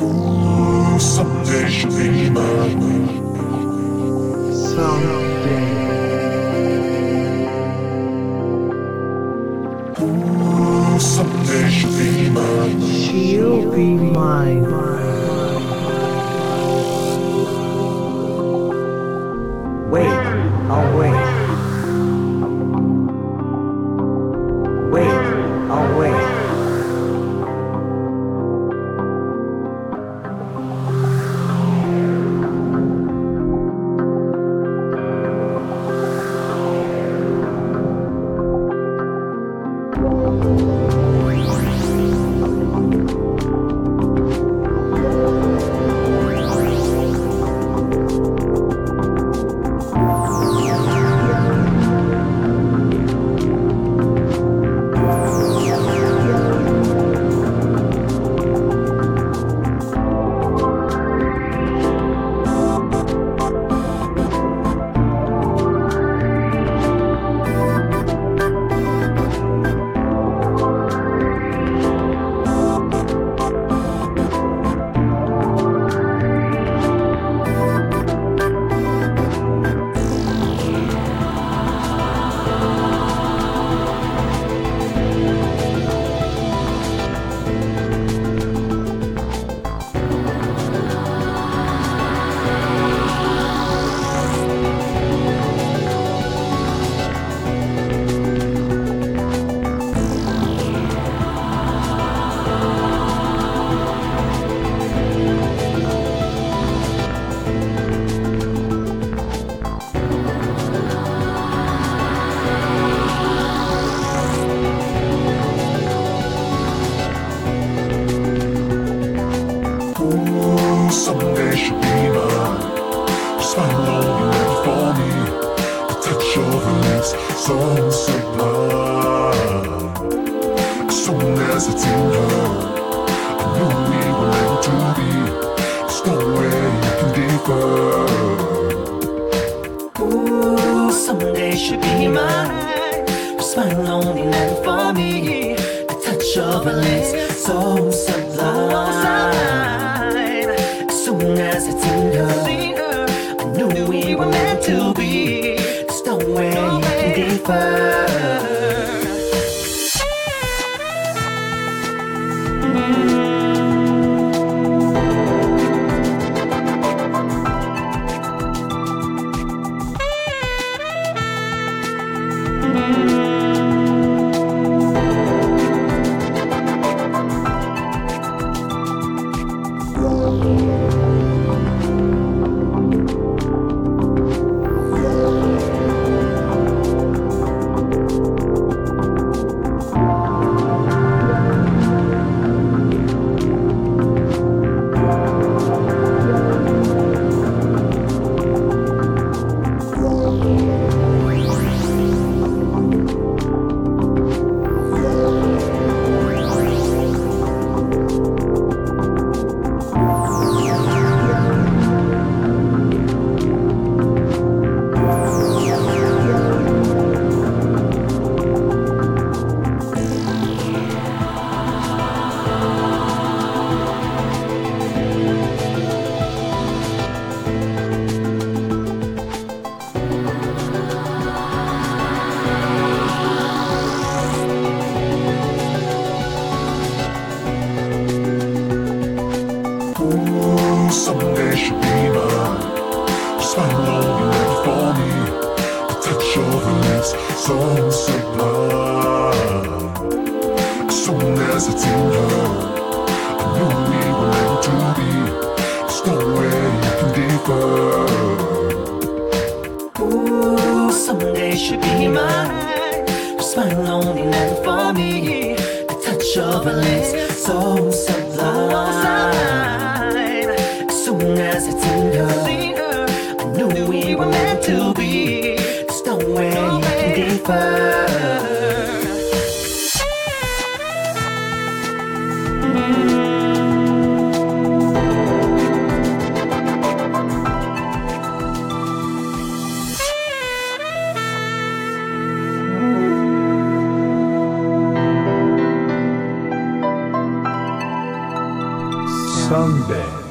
Ooh, someday she'll be mine. Someday. Ooh, someday she'll be mine. She'll be mine. Wait, I'll wait. Wait, I'll wait. Someday she'll be mine. Smile lonely for me. The touch of her lips, so sublime. As soon as it's in her, I knew we were meant to be. There's no way you can differ. Ooh, someday she'll be mine. Her smile lonely for me. The touch of her lips, so sublime. As it's in her, I knew we were meant to be. There's no way you can differ. Someday she'll be mine. Smile lonely for me. The touch of her lips, so sublime. As soon as it's in her, I knew we were meant to be. There's no way you can differ. Ooh, someday she'll be mine. Her smile lonely for me. The touch of her lips, so sublime. As it's in her, I knew we were meant to be. There's no way you can differ. love.